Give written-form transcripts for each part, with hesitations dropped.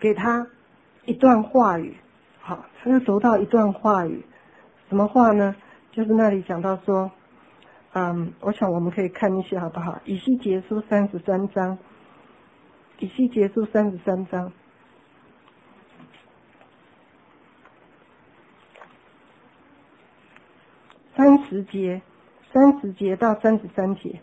给他一段话语，好，他就读到一段话语，什么话呢？就是那里讲到说，我想我们可以看一下好不好？以西结书33章，以西结书33章。30节到33节。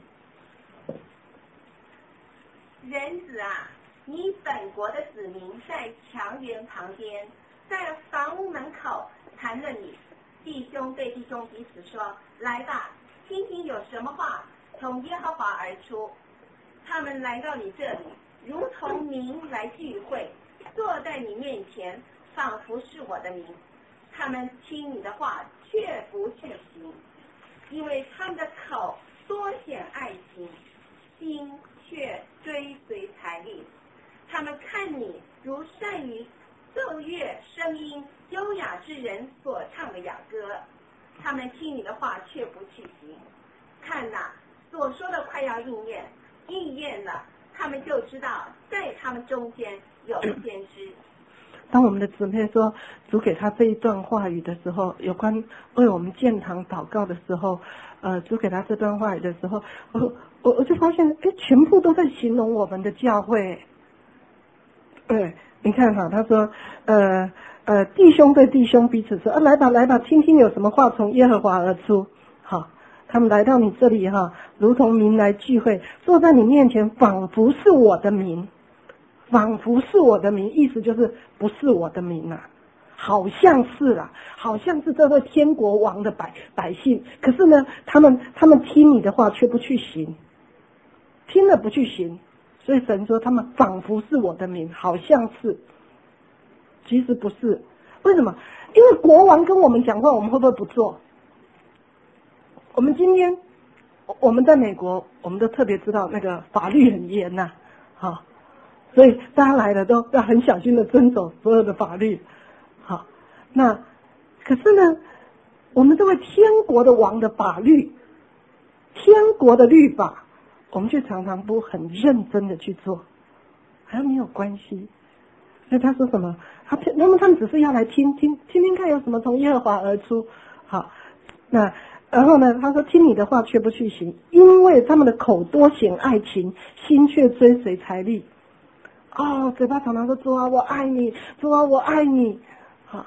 人子啊，你本国的子民在墙垣旁边，在房屋门口谈论你，弟兄对弟兄彼此说：来吧，听听有什么话从耶和华而出。他们来到你这里，如同民来聚会，坐在你面前，仿佛是我的民。他们听你的话，却不去行，因为他们的口多显爱情，心却追随财力。他们看你如善于奏乐声音优雅之人所唱的雅歌，他们听你的话却不去行。看哪，所说的快要应验了，他们就知道在他们中间有先知。 当我们的姊妹说主给他这一段话语的时候，有关为我们建堂祷告的时候，主给他这段话语的时候，我就发现，全部都在形容我们的教会。对，你看哈，他说，弟兄对弟兄彼此说，来吧来吧，听听有什么话从耶和华而出。好，他们来到你这里哈，如同民来聚会，坐在你面前，仿佛是我的民。仿佛是我的名，意思就是不是我的名啊，好像是啦，好像是这位天国王的百姓，可是呢，他们听你的话却不去行，听了不去行，所以神说他们仿佛是我的名，好像是，其实不是。为什么？因为国王跟我们讲话，我们会不会不做？我们今天我们在美国，我们都特别知道那个法律很严呐，好。所以大家来了都要很小心的遵守所有的法律。好，那可是呢，我们这位天国的王的法律，天国的律法，我们却常常不很认真的去做，好像没有关系。所以他说什么？他们只是要来听看有什么从耶和华而出。好，那然后呢，他说听你的话却不去行，因为他们的口多显爱情，心却追随财力。嘴巴常常说主啊我爱你，主啊我爱你，好，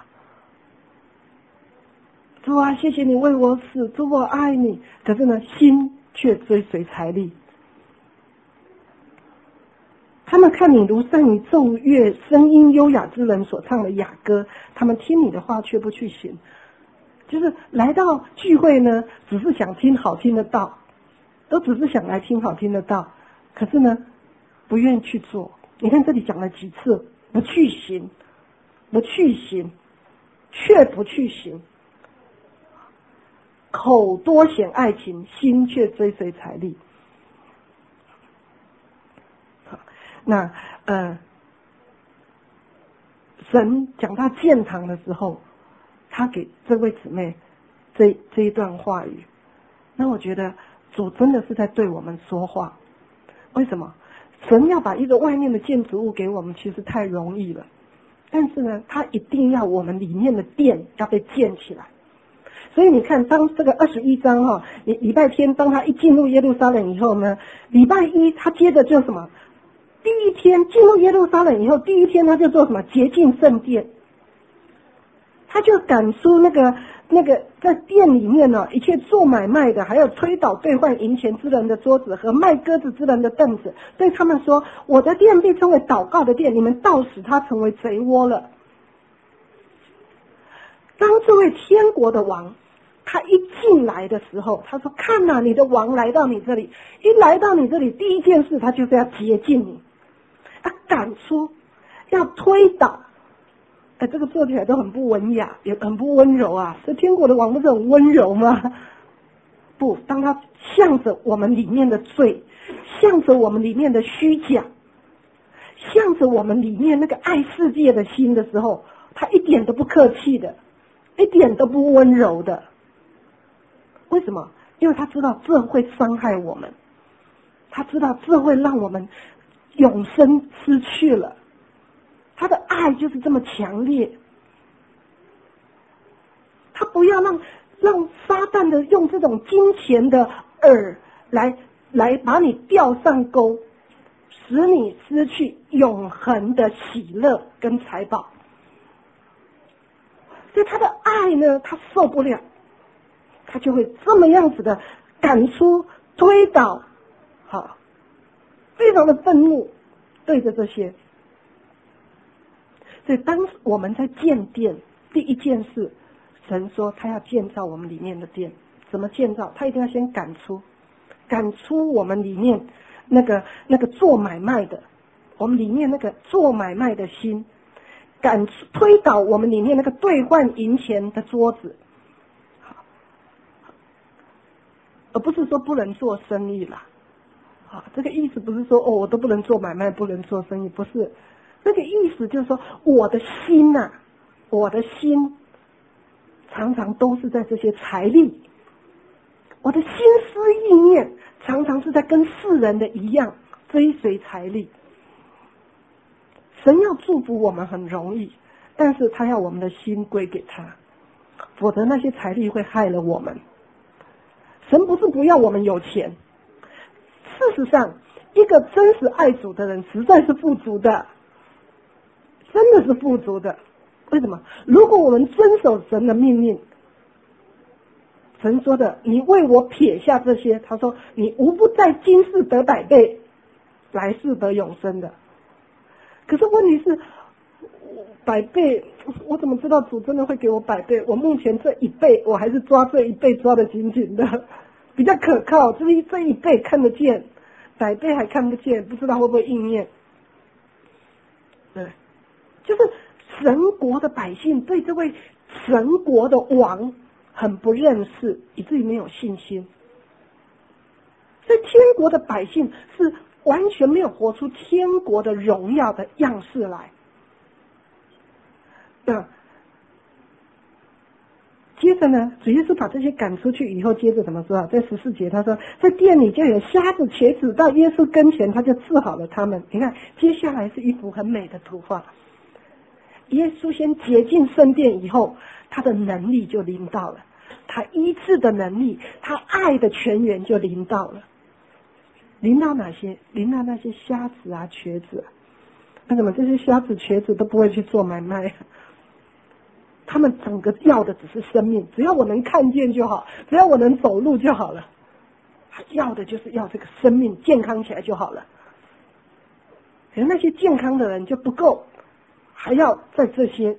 主啊谢谢你为我死，主我爱你，可是呢心却追随财力。他们看你如善于奏乐声音优雅之人所唱的雅歌，他们听你的话却不去行。就是来到聚会呢，只是想听好听的道，都只是想来听好听的道，可是呢不愿去做。你看这里讲了几次，不去行，不去行，却不去行，口多显爱情，心却追随财力。那神讲到建堂的时候，他给这位姊妹这一段话语，那我觉得主真的是在对我们说话。为什么？神要把一个外面的建筑物给我们，其实太容易了，但是呢，他一定要我们里面的殿要被建起来。所以你看，当这个21章哈，礼拜天当他一进入耶路撒冷以后呢，礼拜一他接着就什么？第一天进入耶路撒冷以后，第一天他就做什么？洁净圣殿，他就赶出那个在店里面呢，一切做买卖的，还有推倒兑换银钱之人的桌子和卖鸽子之人的凳子，对他们说：我的殿被称为祷告的殿，你们倒使它成为贼窝了。当这位天国的王他一进来的时候，他说：看哪，你的王来到你这里。一来到你这里，第一件事他就是要洁净你，要赶出，要推倒。这个做起来都很不文雅，也很不温柔啊。这天国的王不是很温柔吗？不，当他向着我们里面的罪，向着我们里面的虚假，向着我们里面那个爱世界的心的时候，他一点都不客气的，一点都不温柔的。为什么？因为他知道这会伤害我们，他知道这会让我们永生失去了。他的是这么强烈。他不要让撒旦的用这种金钱的饵来把你钓上钩，使你失去永恒的喜乐跟财宝。所以他的爱呢，他受不了，他就会这么样子的赶出、推倒，好，非常的愤怒对着这些。所以当我们在建殿，第一件事，神说他要建造我们里面的殿。怎么建造？他一定要先赶出我们里面那个做买卖的，我们里面那个做买卖的心，推倒我们里面那个兑换银钱的桌子，而不是说不能做生意啦。这个意思不是说我都不能做买卖，不能做生意，不是。这个意思就是说，我的心啊，我的心常常都是在这些财力，我的心思意念常常是在跟世人的一样追随财力。神要祝福我们很容易，但是他要我们的心归给他，否则那些财力会害了我们。神不是不要我们有钱，事实上一个真实爱主的人实在是富足的，真的是富足的。为什么？如果我们遵守神的命令，神说的你为我撇下这些，他说你无不在今世得100倍，来世得永生的。可是问题是100倍，我怎么知道主真的会给我100倍？我目前这1倍，我还是抓这1倍抓得紧紧的，比较可靠。这一倍看得见，100倍还看不见，不知道会不会应验。对，就是神国的百姓对这位神国的王很不认识，以至于没有信心。所以天国的百姓是完全没有活出天国的荣耀的样式来。接着呢，主耶稣把这些赶出去以后，接着怎么说啊？在14节他说，在店里就有瞎子瘸子到耶稣跟前，他就治好了他们。你看接下来是一幅很美的图画。耶稣先洁净圣殿以后，他的能力就临到了，他医治的能力，他爱的泉源就临到了。临到哪些？临到那些瞎子啊瘸子啊。为什么这些瞎子瘸子都不会去做买卖？他们整个要的只是生命，只要我能看见就好，只要我能走路就好了。他要的就是要这个生命健康起来就好了。可是那些健康的人就不够，还要在这些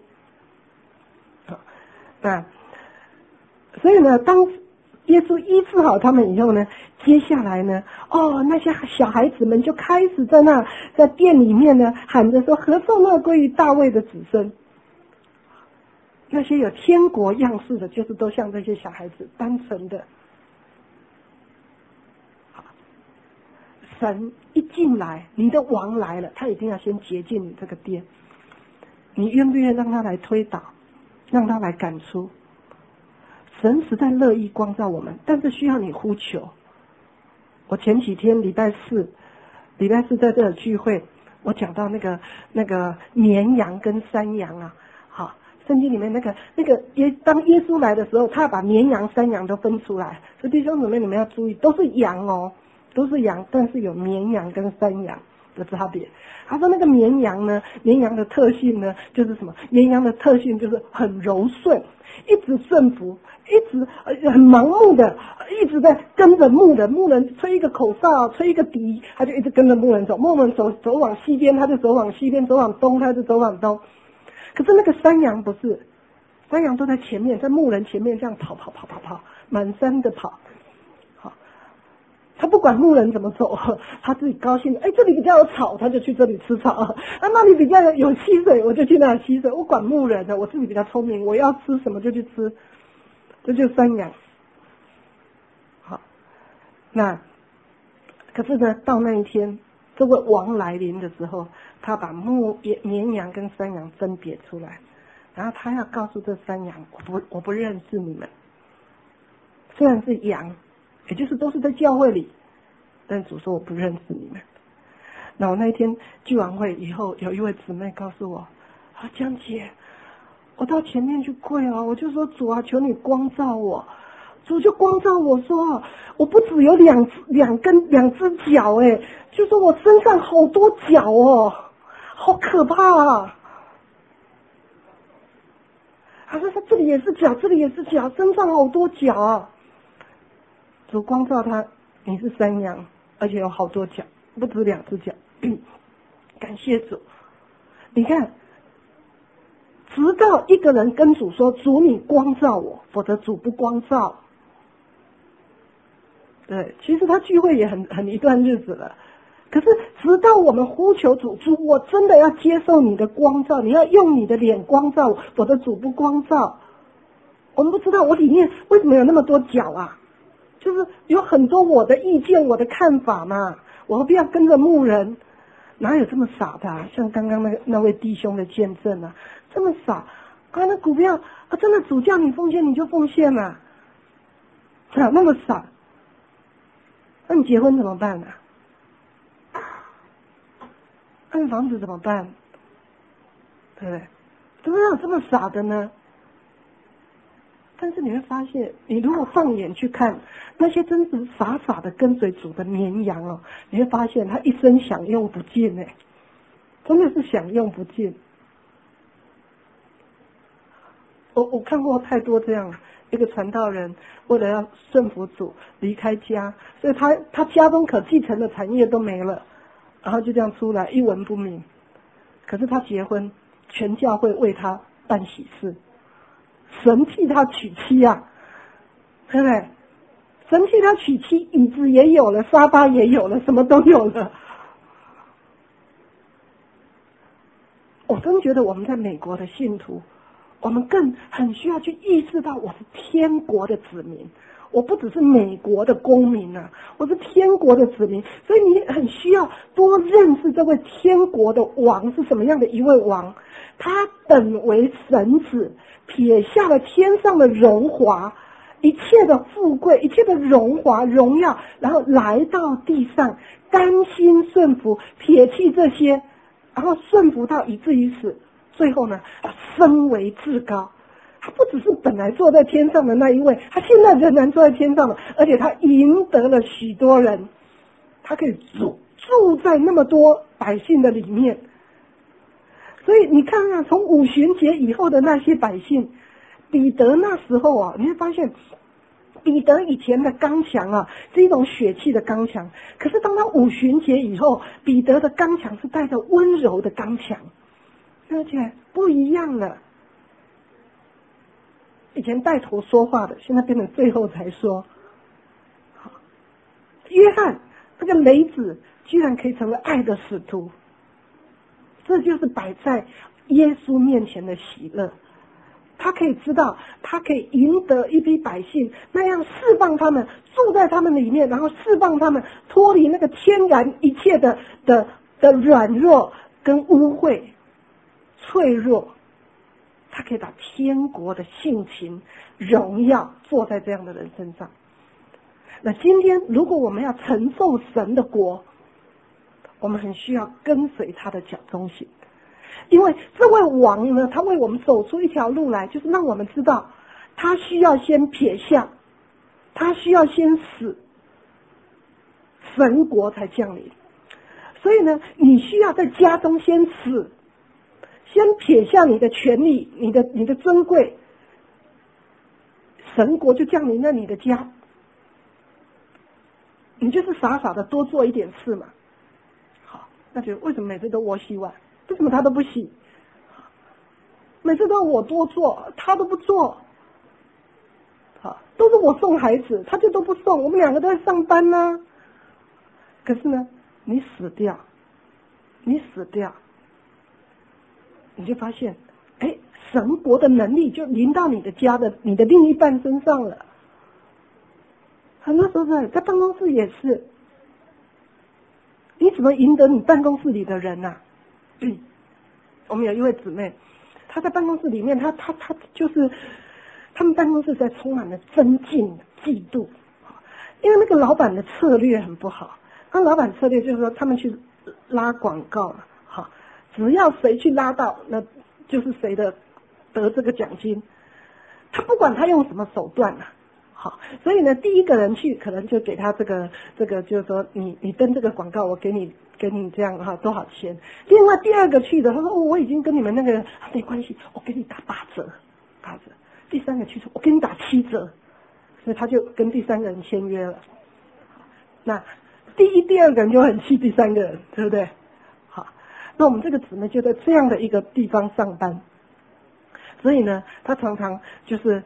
所以呢，当耶稣医治好他们以后呢，接下来呢，那些小孩子们就开始在店里面呢喊着说：“何受那归于大卫的子孙。”那些有天国样式的，就是都像这些小孩子，单纯的。神一进来，你的王来了，他一定要先洁净你这个殿。你愿不愿意让他来推倒，让他来赶出？神实在乐意光照我们，但是需要你呼求。我前几天礼拜四在这儿聚会，我讲到那个绵羊跟山羊啊，好，圣经里面当耶稣来的时候，他要把绵羊、山羊都分出来。所以弟兄姊妹，你们要注意，都是羊哦，都是羊，但是有绵羊跟山羊的差别。他说那个绵羊呢，绵羊的特性呢，就是什么？绵羊的特性就是很柔顺，一直顺服，一直很盲目的，一直在跟着牧人。牧人吹一个口哨，吹一个笛，他就一直跟着牧人走。牧人走往西边，他就走往西边；走往东，他就走往东。可是那个山羊不是，山羊都在前面，在牧人前面这样跑，满山的跑。他不管牧人怎么走，他自己高兴。这里比较有草，他就去这里吃草。那里比较有溪水，我就去那里溪水。我管牧人的，我自己比较聪明，我要吃什么就去吃。这就是山羊。好，那可是呢，到那一天，这位王来临的时候，他把绵羊跟山羊分别出来，然后他要告诉这山羊，我不认识你们。虽然是羊，也就是都是在教会里，但主说我不认识你们。那我那一天聚完会以后，有一位姊妹告诉我， 江姐，我到前面去跪哦，我就说主啊，求你光照我。主就光照我说，我不只有两只脚哎，就说我身上好多脚哦，好可怕啊！他说他这里也是脚，这里也是脚，身上好多脚啊。主光照他，你是山羊，而且有好多脚，不止2只脚。感谢主，你看。直到一个人跟主说：“主，你光照我，否则主不光照。”对，其实他聚会也很一段日子了，可是直到我们呼求主，主，我真的要接受你的光照，你要用你的脸光照我，否则主不光照。我们不知道我里面为什么有那么多角啊，就是有很多我的意见、我的看法嘛，我何必要跟着牧人？哪有这么傻的啊？像刚刚那位弟兄的见证啊，这么傻啊！那股票啊，真的主叫你奉献你就奉献了，啊，那么傻。那你结婚怎么办呢？那你房子怎么办？对不对？怎么有这么傻的呢？但是你会发现，你如果放眼去看那些真是傻傻的跟随主的绵羊哦，你会发现他一生享用不尽哎，真的是享用不尽。我看过太多这样一个传道人，为了要顺服主离开家，所以他家中可继承的产业都没了，然后就这样出来一文不名。可是他结婚，全教会为他办喜事，神替他娶妻啊，对不对？神替他娶妻，椅子也有了，沙发也有了，什么都有了。我真觉得我们在美国的信徒，我们更很需要去意识到我是天国的子民，我不只是美国的公民啊，我是天国的子民，所以你很需要多认识这位天国的王是什么样的一位王。他本为神子，撇下了天上的荣华，一切的富贵，一切的荣华荣耀，然后来到地上，甘心顺服，撇弃这些，然后顺服到以至于死，最后呢，升为至高。他不只是本来坐在天上的那一位，他现在仍然坐在天上的，而且他赢得了许多人，他可以住在那么多百姓的里面。所以你看啊，从五旬节以后的那些百姓，彼得那时候啊，你会发现彼得以前的刚强啊，是一种血气的刚强，可是当他五旬节以后，彼得的刚强是带着温柔的刚强，而且不一样了。以前带头说话的，现在变成最后才说。约翰这个雷子居然可以成为爱的使徒，这就是摆在耶稣面前的喜乐。他可以知道，他可以赢得一批百姓，那样释放他们，住在他们里面，然后释放他们，脱离那个天然一切的软弱跟污秽、脆弱。他可以把天国的性情、荣耀坐在这样的人身上。那今天，如果我们要承受神的国，我们很需要跟随他的脚中行。因为这位王呢，他为我们走出一条路来，就是让我们知道他需要先撇下，他需要先死，神国才降临。所以呢，你需要在家中先死，先撇下你的权利，你的尊贵，神国就降临在你的家。你就是傻傻的多做一点事嘛。好，那就为什么每次都我洗碗？为什么他都不洗？每次都要我多做，他都不做。好，都是我送孩子，他就都不送，我们两个都在上班呢。可是呢，你死掉，你就发现，哎，神国的能力就临到你的家的你的另一半身上了。很多时候在办公室也是，你怎么赢得你办公室里的人啊？我们有一位姊妹，她在办公室里面，她就是他们办公室在充满了争竞、嫉妒，因为那个老板的策略很不好。那老板策略就是说，他们去拉广告了，好，只要谁去拉到，那就是谁的得这个奖金，他不管他用什么手段啊。好，所以呢，第一个人去可能就给他这个就是说你登这个广告，我给你这样哈多少钱。另外第二个去的，他说我已经跟你们那个没关系，我给你打8折。第三个去说我给你打7折，所以他就跟第三个人签约了。那第一、第二个人就很气第三个人，对不对？好，那我们这个姊妹就在这样的一个地方上班，所以呢，他常常就是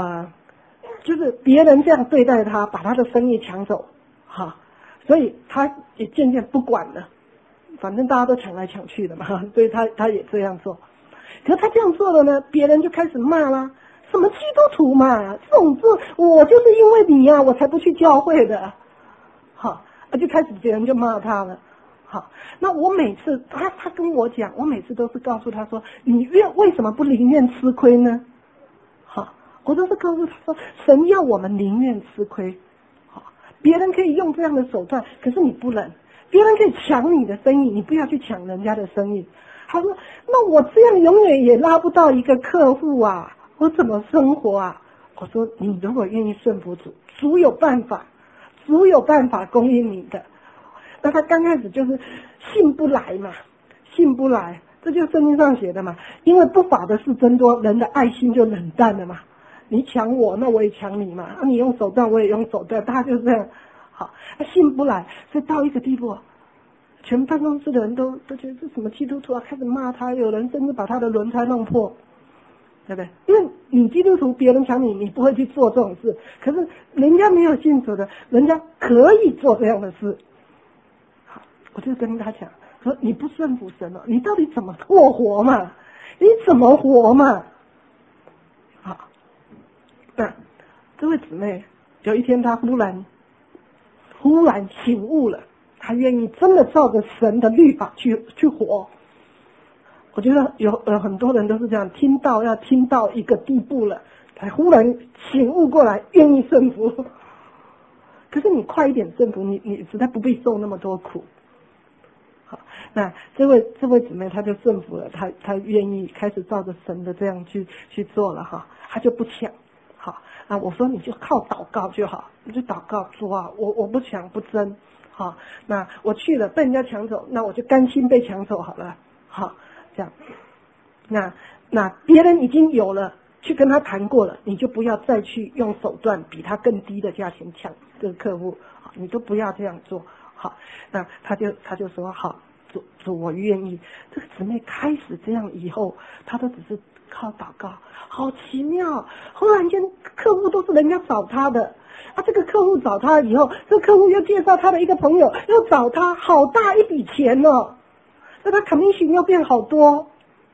别人这样对待他，把他的生意抢走，哈，所以他也渐渐不管了，反正大家都抢来抢去的嘛，所以他也这样做。可是他这样做了呢，别人就开始骂啦，什么基督徒嘛，这种做我就是因为你啊，我才不去教会的，好，就开始别人就骂他了。好，那我每次他跟我讲，我每次都是告诉他说，你为什么不宁愿吃亏呢？好，我都是告诉他说，神要我们宁愿吃亏。好，别人可以用这样的手段，可是你不能。别人可以抢你的生意，你不要去抢人家的生意。他说，那我这样永远也拉不到一个客户啊，我怎么生活啊？我说，你如果愿意顺服主，主有办法供应你的。那他刚开始就是信不来嘛，信不来，这就是圣经上写的嘛。因为不法的事增多，人的爱心就冷淡了嘛。你抢我，那我也抢你嘛。你用手段，我也用手段，大家就这样。好，他信不来，所以到一个地步，全办公室的人都觉得这什么基督徒啊，开始骂他，有人甚至把他的轮胎弄破，对不对？因为你基督徒，别人抢你，你不会去做这种事。可是人家没有信主的，人家可以做这样的事。好，我就跟他讲说，你不顺服神了，你到底怎么过活嘛？你怎么活嘛？好，那这位姊妹有一天她忽然醒悟了，她愿意真的照着神的律法去活。我觉得有很多人都是这样，听到一个地步了，才忽然醒悟过来，愿意顺服。可是你快一点顺服，你实在不必受那么多苦。好，那这位姊妹她就顺服了，她愿意开始照着神的这样去做了哈，她就不抢。好，那我说你就靠祷告就好，你就祷告主啊，我不抢不争。好，那我去了被人家抢走，那我就甘心被抢走好了。好，这样，那别人已经有了，去跟他谈过了，你就不要再去用手段比他更低的价钱抢这个客户，你都不要这样做。好，那他就说好，主我愿意。这个姊妹开始这样以后，他都只是靠祷告，好奇妙。忽然间客户都是人家找他的，这个客户找他以后，这个客户又介绍他的一个朋友，又找他，好大一笔钱哦。那他commission又变好多，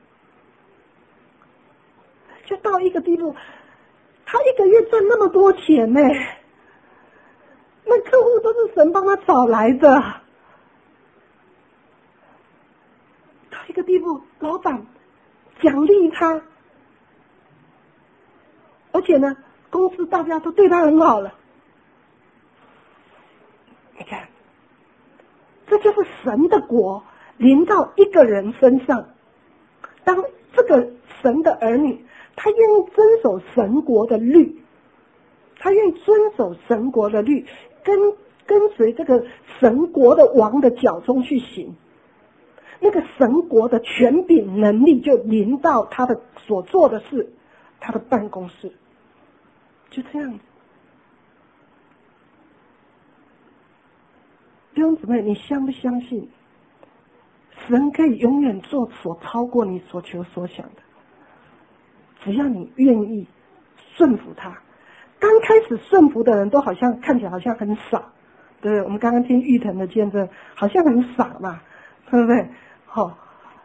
就到一个地步，他一个月赚那么多钱呢，那客户都是神帮他找来的。到一个地步，老板奖励他，而且呢，公司大家都对他很好了。你看，这就是神的国临到一个人身上。当这个神的儿女，他愿意遵守神国的律，他愿意遵守神国的律，跟随这个神国的王的脚中去行，那个神国的权柄能力就临到他的所做的事，他的办公室，就这样子。弟兄姊妹，你相不相信神可以永远做所超过你所求所想的？只要你愿意顺服他。刚开始顺服的人都好像看起来好像很傻，对不对？我们刚刚听玉腾的见证，好像很傻嘛，对不对？好，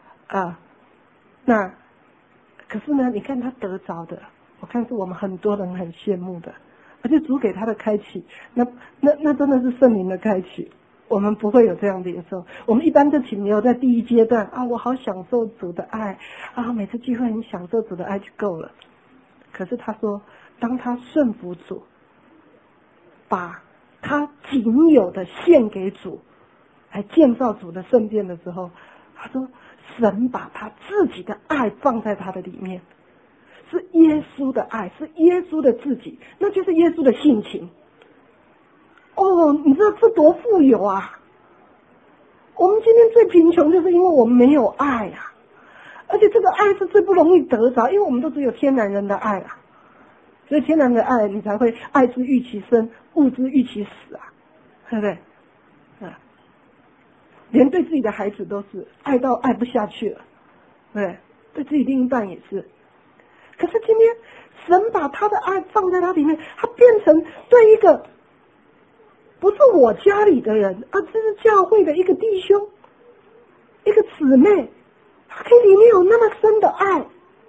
那可是呢，你看他得着的，我看是我们很多人很羡慕的，而且主给他的开启，那真的是圣灵的开启。我们不会有这样的时候，我们一般就停留在第一阶段我好享受主的爱每次聚会很享受主的爱就够了。可是他说，当他顺服主，把他仅有的献给主，来建造主的圣殿的时候，他说神把他自己的爱放在他的里面，是耶稣的爱，是耶稣的自己，那就是耶稣的性情。哦，你知道这多富有啊！我们今天最贫穷，就是因为我们没有爱啊，而且这个爱是最不容易得着，因为我们都只有天然人的爱啊，所以天然的爱，你才会爱之欲其生，恶之欲其死啊，对不对？啊，连对自己的孩子都是爱到爱不下去了，对，对自己另一半也是。可是今天神把他的爱放在他里面，他变成对一个不是我家里的人，而这是教会的一个弟兄，一个姊妹，他可以里面有那么深的爱，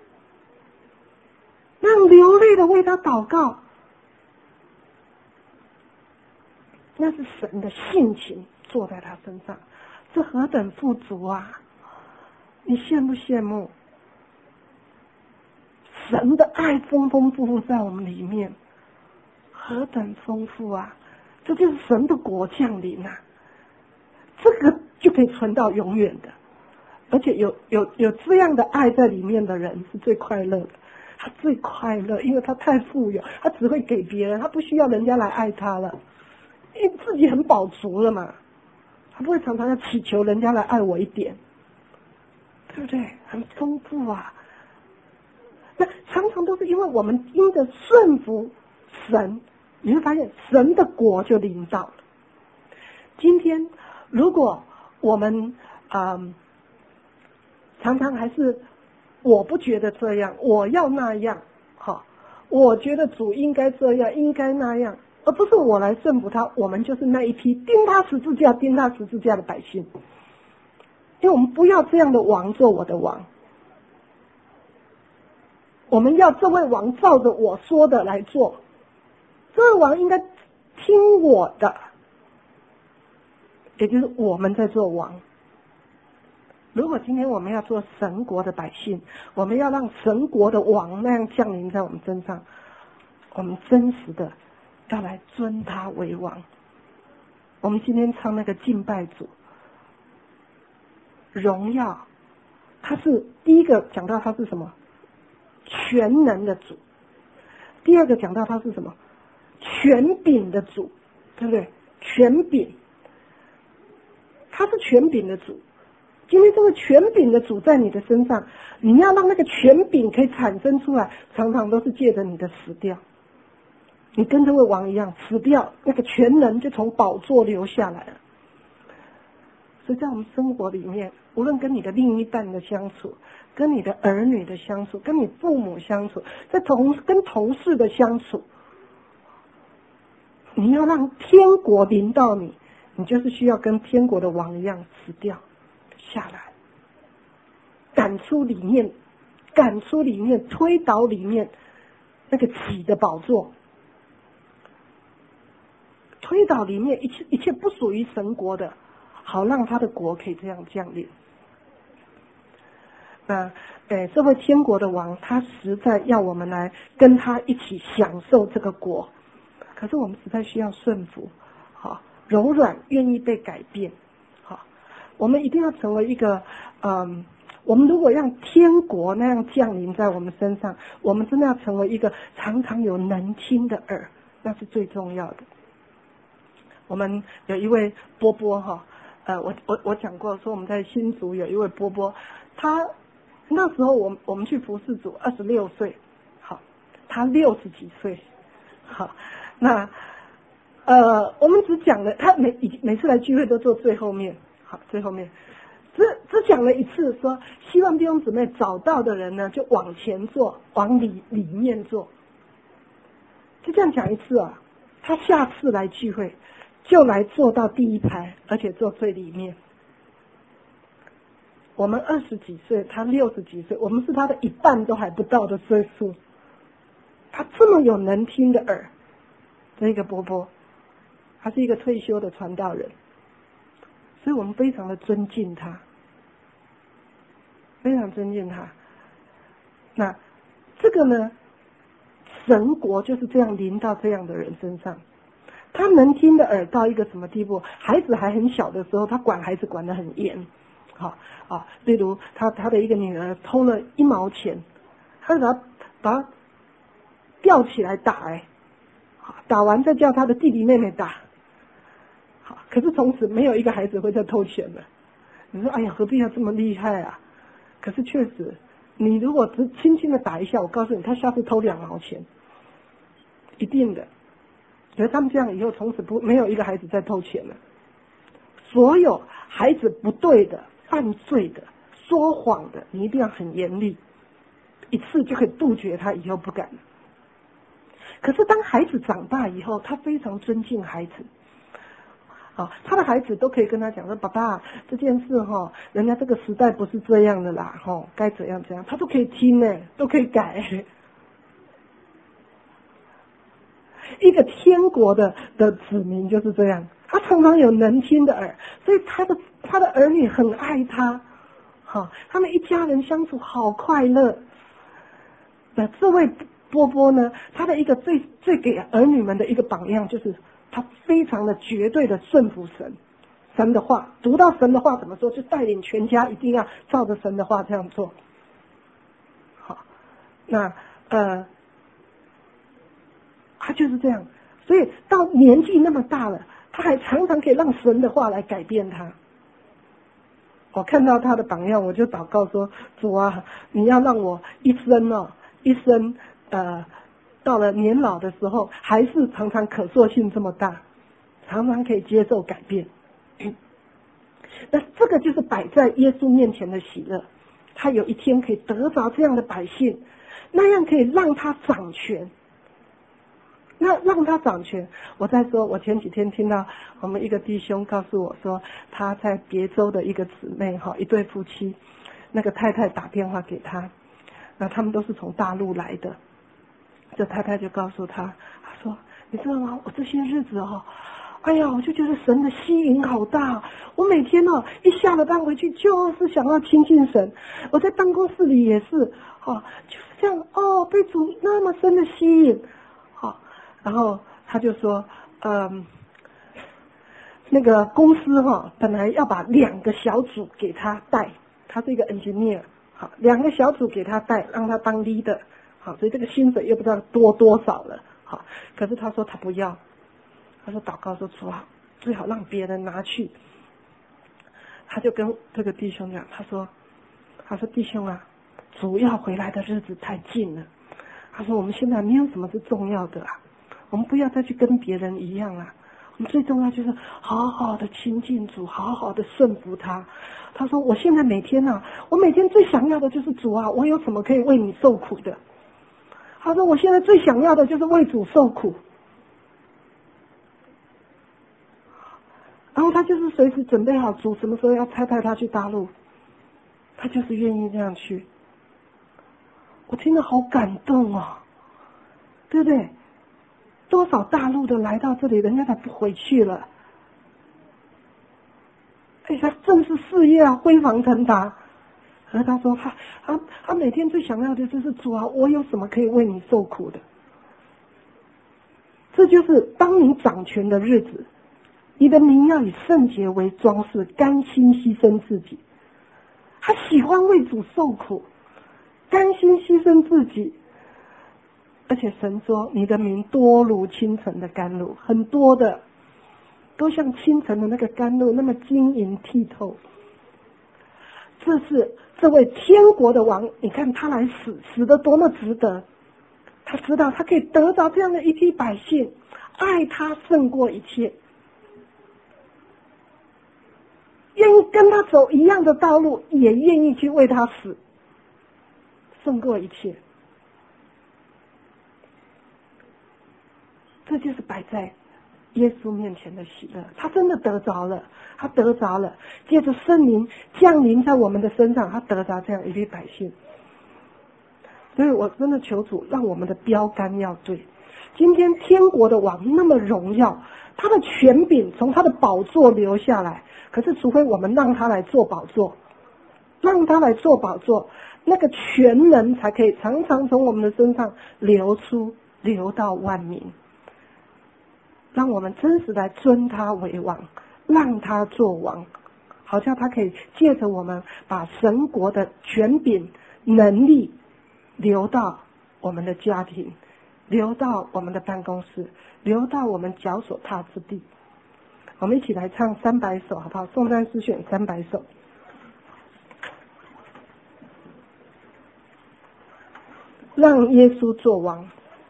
那样流泪的为他祷告，那是神的性情坐在他身上，这何等富足啊！你羡不羡慕？神的爱丰丰富富在我们里面，何等丰富啊！这就是神的国降临啊！这个就可以存到永远的，而且有这样的爱在里面的人是最快乐的。他最快乐，因为他太富有，他只会给别人，他不需要人家来爱他了，因为自己很饱足了嘛，他不会常常要祈求人家来爱我一点，对不对？很丰富啊！那常常都是因为我们因着顺服神，你会发现神的国就临到了。今天如果我们常常还是我不觉得这样，我要那样，好，我觉得主应该这样，应该那样，而不是我来顺服他，我们就是那一批钉他十字架的百姓。因为我们不要这样的王做我的王，我们要这位王照着我说的来做，这位王应该听我的，也就是我们在做王。如果今天我们要做神国的百姓，我们要让神国的王那样降临在我们身上，我们真实的要来尊他为王。我们今天唱那个敬拜主荣耀，他是第一个讲到他是什么？全能的主。第二个讲到他是什么？权柄的主，对不对？权柄，他是权柄的主。今天这个权柄的主在你的身上，你要让那个权柄可以产生出来，常常都是借着你的死掉。你跟这位王一样，死掉，那个全能就从宝座流下来了。所以在我们生活里面，无论跟你的另一半的相处，跟你的儿女的相处，跟你父母相处，跟同事的相处，你要让天国临到你，你就是需要跟天国的王一样死掉下来，赶出里面，推倒里面那个己的宝座，推倒里面一切不属于神国的，好让他的国可以这样降临。那这位天国的王，他实在要我们来跟他一起享受这个国，可是我们实在需要顺服，好，柔软，愿意被改变，好，我们一定要成为一个我们如果让天国那样降临在我们身上，我们真的要成为一个常常有能听的耳，那是最重要的。我们有一位波波哈，我讲过说我们在新竹有一位波波，他那时候我们去服侍主26岁，好，他60几岁，好，那我们只讲了他每次来聚会都坐最后面，好，最后面只讲了一次，说希望弟兄姊妹找到的人呢就往前坐，往里面坐，就这样讲一次啊。他下次来聚会就来坐到第一排，而且坐最里面。我们20几岁，他60几岁，我们是他的一半都还不到的岁数。他这么有能听的耳，这个波波，他是一个退休的传道人，所以我们非常的尊敬他，非常尊敬他。那这个呢，神国就是这样临到这样的人身上。他能听的耳到一个什么地步？孩子还很小的时候，他管孩子管得很严。 例如他的一个女儿偷了1毛钱，他把他吊起来打，打完再叫他的弟弟妹妹打。好，可是从此没有一个孩子会再偷钱了。你说，哎呀，何必要这么厉害啊？可是确实，你如果只轻轻的打一下，我告诉你，他下次偷2毛钱，一定的。可是他们这样以后，从此没有一个孩子再偷钱了。所有孩子不对的、犯罪的、说谎的，你一定要很严厉，一次就可以杜绝他，以后不敢了。可是当孩子长大以后，他非常尊敬孩子。他的孩子都可以跟他讲说，爸爸，这件事人家这个时代不是这样的啦，该怎样怎样，他都可以听呢，都可以改。一个天国的子民就是这样，他常常有能听的耳，所以他的儿女很爱他，他们一家人相处好快乐。那这位波波呢，他的一个最给儿女们的一个榜样就是，他非常的绝对的顺服神的话，读到神的话怎么做，就带领全家一定要照着神的话这样做。好，那他就是这样，所以到年纪那么大了，他还常常可以让神的话来改变他。我看到他的榜样，我就祷告说，主啊，你要让我一生到了年老的时候，还是常常可塑性这么大，常常可以接受改变。那这个就是摆在耶稣面前的喜乐，他有一天可以得着这样的百姓，那样可以让他掌权。那让他掌权。我在说，我前几天听到我们一个弟兄告诉我说，他在别州的一个姊妹一对夫妻，那个太太打电话给他，那他们都是从大陆来的。这太太就告诉他说，你知道吗？我这些日子哎呀，我就觉得神的吸引好大，我每天一下了班回去就是想要亲近神，我在办公室里也是就是这样被主那么深的吸引。然后他就说，那个公司本来要把2个小组给他带，他是一个 engineer， 2个小组给他带，让他当 leader， 所以这个薪水又不知道多少了，可是他说他不要，他说祷告说，主啊，最好让别人拿去。他就跟这个弟兄讲，他说弟兄啊，主要回来的日子太近了，他说我们现在没有什么是重要的我们不要再去跟别人一样我们最重要就是好好的亲近主，好好的顺服他。他说我现在每天我每天最想要的就是主啊，我有什么可以为你受苦的？他说我现在最想要的就是为主受苦。然后他就是随时准备好主什么时候要差派他去大陆，他就是愿意这样去。我听了好感动对不对？多少大陆的来到这里，人家才不回去了。他正是事业辉煌腾达。而他说他每天最想要的就是主啊，我有什么可以为你受苦的？这就是当你掌权的日子，你的名要以圣洁为装饰，甘心牺牲自己。他喜欢为主受苦，甘心牺牲自己。而且神说你的名多如清晨的甘露，很多的都像清晨的那个甘露那么晶莹剔透。这是这位天国的王，你看他来死得多么值得。他知道他可以得着这样的一批百姓，爱他胜过一切，愿意跟他走一样的道路，也愿意去为他死，胜过一切。这就是摆在耶稣面前的喜乐，他真的得着了，他得着了，借着圣灵降临在我们的身上，他得着这样一批百姓。所以我真的求主让我们的标杆要对。今天天国的王那么荣耀，他的权柄从他的宝座流下来，可是除非我们让他来做宝座，让他来做宝座，那个权能才可以常常从我们的身上流到万民。让我们真实来尊他为王，让他做王， 好叫他可以借着我们把神国的权柄能力流到我们的家庭，流到我们的办公室，流到我们脚所踏之地。我们一起来唱300首好不好？颂赞诗选300首。让耶稣做王。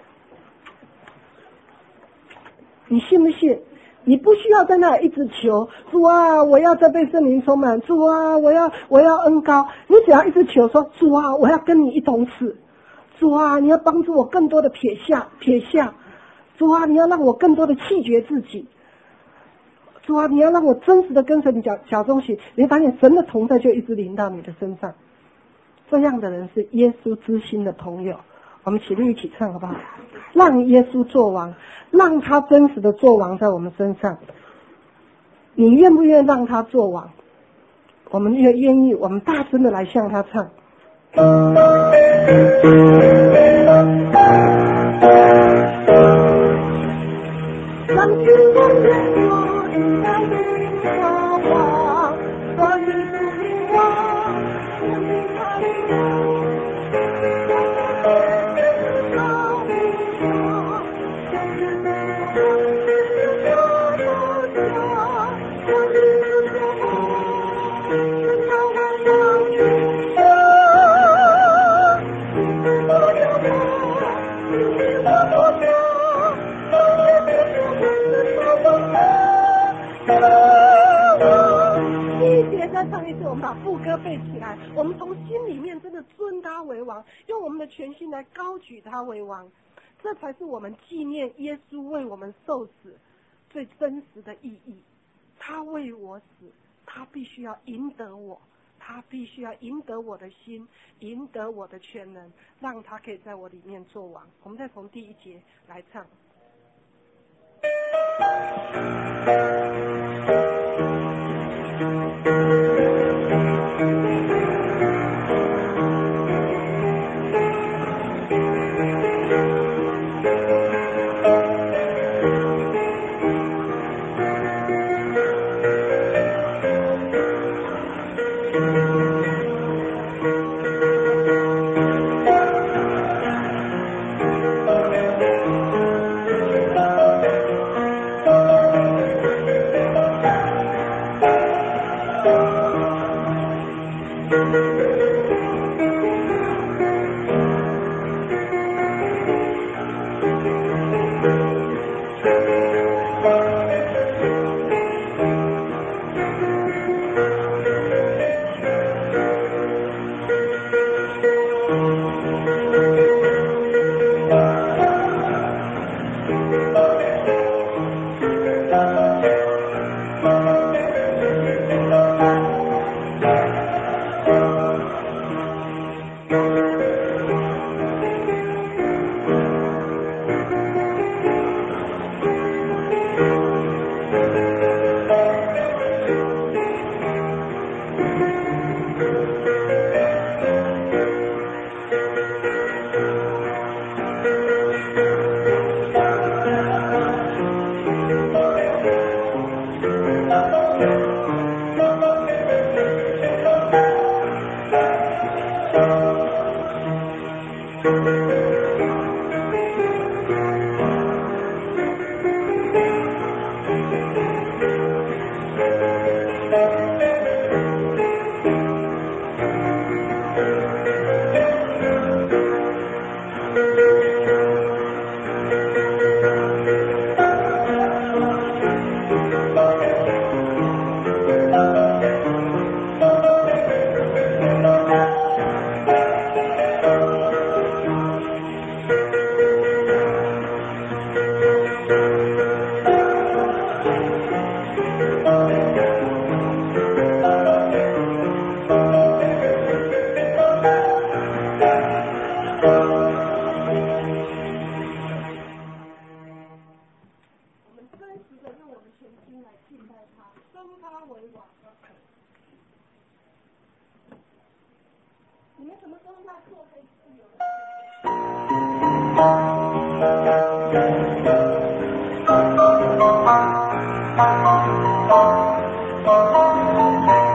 你信不信？你不需要在那一直求主啊，我要再被圣灵充满，主啊，我要恩膏。你只要一直求说，主啊，我要跟你一同死，主啊，你要帮助我更多的撇下，主啊，你要让我更多的弃绝自己，主啊，你要让我真实的跟随你脚中行。你会发现神的同在就一直临到你的身上。这样的人是耶稣之心的朋友。我们起立一起唱好不好？让耶稣做王，让他真实的做王在我们身上。你愿不愿意让他做王？我们愿意，我们大声的来向他唱。让君王人我应该领他王，所以不领王，不领他领唱一次，我们把副歌背起来，我们从心里面真的尊他为王，用我们的全心来高举他为王，这才是我们纪念耶稣为我们受死最真实的意义。他为我死，他必须要赢得我，他必须要赢得我的心，赢得我的全能，让他可以在我里面做王。我们再从第1节来唱。你们什么时候要做可以自由的？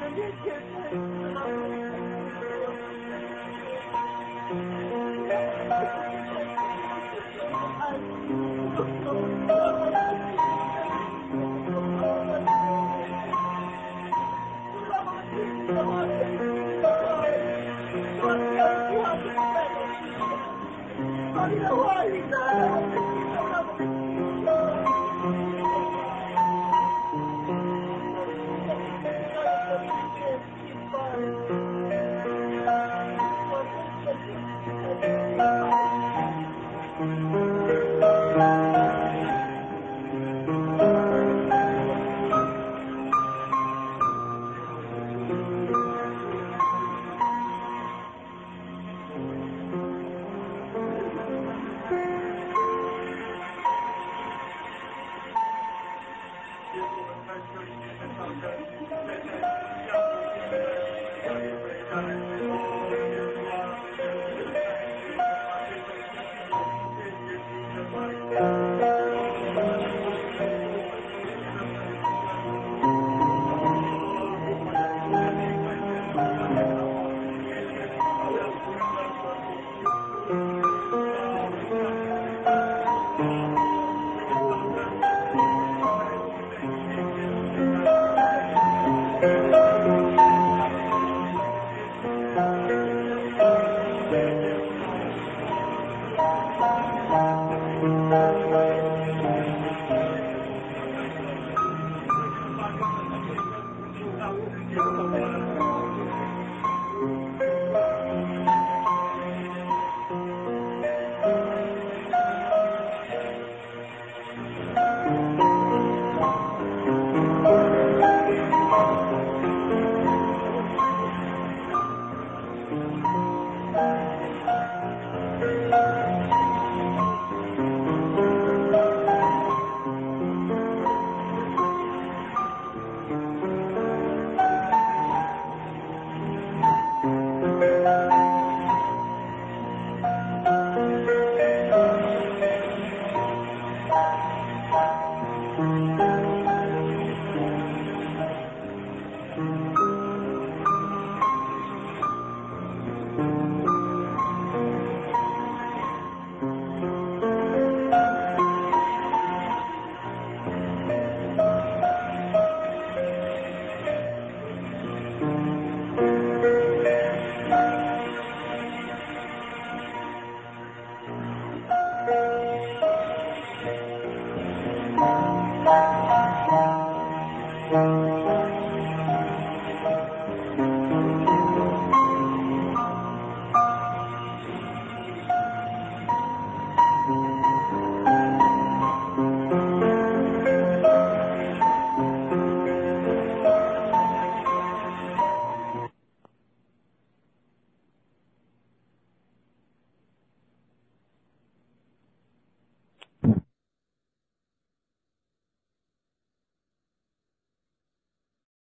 面前把你的话语拿来，我们听到了，我们听到了。要有这一切敬拜。